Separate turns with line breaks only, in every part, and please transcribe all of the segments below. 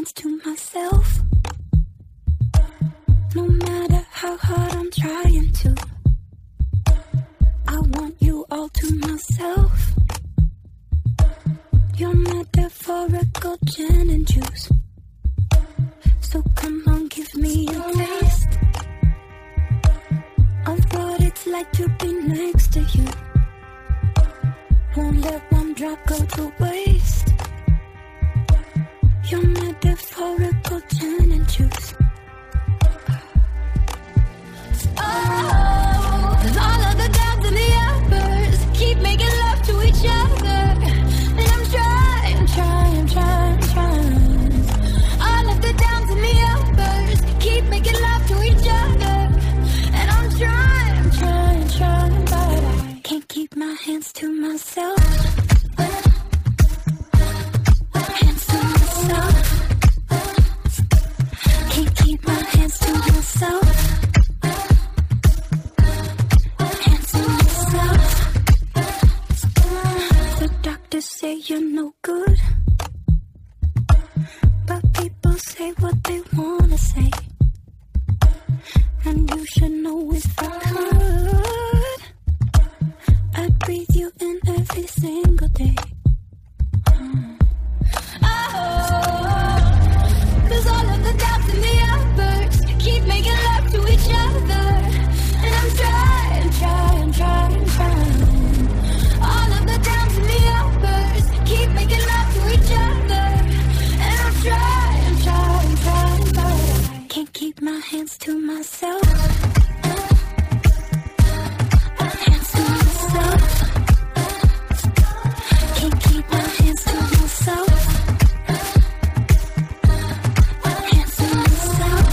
hands to myself. No matter how hard I'm trying to, I want you all to myself. You're metaphorical gin and juice, so come on, give me a taste of what it's like to be next to you. Won't let one drop go to waste. You're metaphorical gin and juice. Oh, all of the downs and the uppers keep making love to each other, and I'm trying. All of the downs and the uppers keep making love to each other, and I'm trying, but I can't keep my hands to myself. Hands to myself. Can't keep my hands to myself. Hands to myself. The doctors say you're no good, but people say what they wanna say, and you should know if I could, I'd breathe you in every single day. Cause all of the downs and the uppers keep making love to each other, and I'm trying. All of the downs and the uppers keep making love to each other, and I'm trying, but I can't keep my hands to myself. Hands to myself. Can't keep my hands to myself. Hands to myself.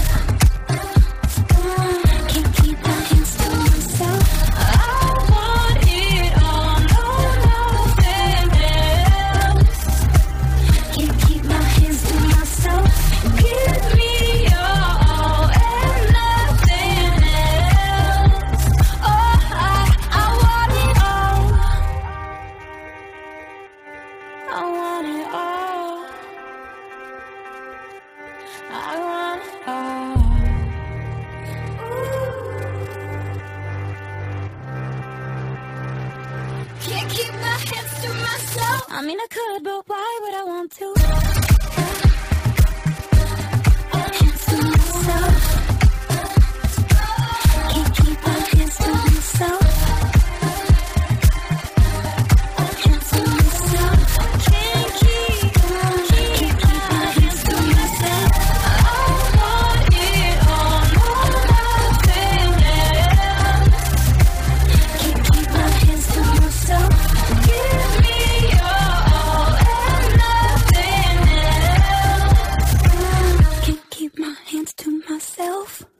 Can't keep my hands to myself. I want it all, nothing else. Can't keep my hands to myself. Give me all and nothing else. Oh, I want it all. I want it all. I want it all. Can't keep my hands to myself. I mean, I could, but why would I want to?